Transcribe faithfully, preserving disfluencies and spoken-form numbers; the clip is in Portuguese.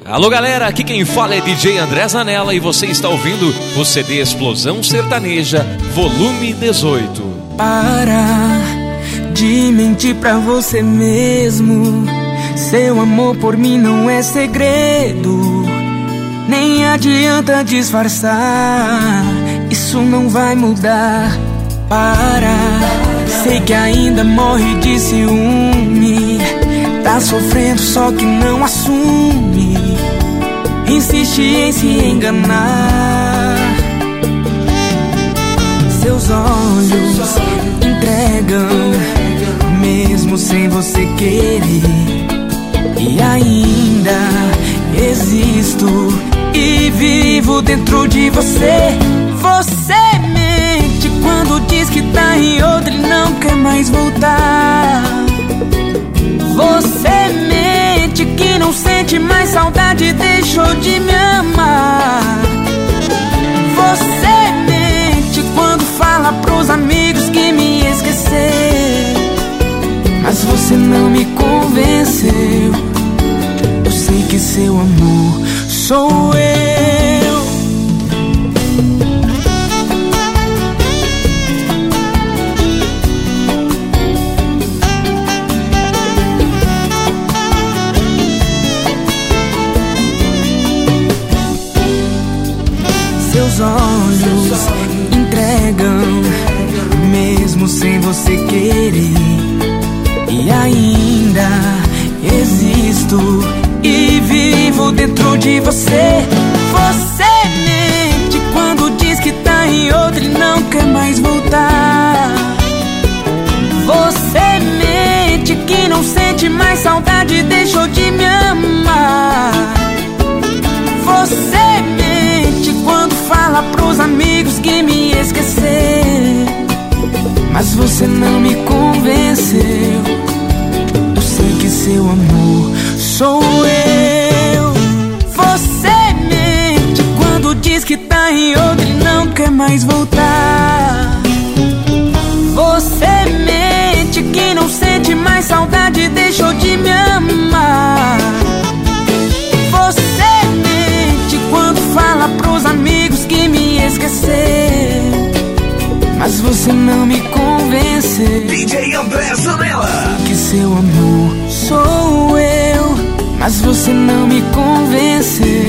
Alô galera, aqui quem fala é D J André Zanella e você está ouvindo o C D Explosão Sertaneja, volume dezoito. Para de mentir pra você mesmo, seu amor por mim não é segredo. Nem adianta disfarçar, isso não vai mudar. Para, sei que ainda morre de ciúme, tá sofrendo só que não assume, insiste em se enganar. Seus olhos entregam, mesmo sem você querer. E ainda existo e vivo dentro de você. Você mente quando diz que tá em outra e não quer mais voltar. Você mente que não sente mais saudade e deixou de me amar. Você mente quando fala pros amigos que me esqueceu, mas você não me convenceu. Eu sei que seu amor sou eu. Seus olhos entregam, mesmo sem você querer. E ainda existo e vivo dentro de você. Você mente quando diz que tá em outra e não quer mais voltar. Você mente que não sente mais saudade e deixou de me amar. Você mente quando fala pros amigos que me esqueceu, mas você não me convenceu. Eu sei que seu amor sou eu. Você mente quando diz que tá em outra e não quer mais voltar. Você mente que não sente mais saudade e deixou de me amar. Você mente quando fala pros amigos que me esqueceu, mas você não me convenceu. D J André Zanella. Que seu amor sou eu, mas você não me convenceu.